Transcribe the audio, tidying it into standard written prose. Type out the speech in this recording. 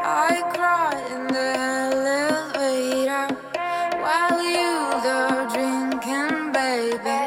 I cry in the elevator while you were drinking, baby.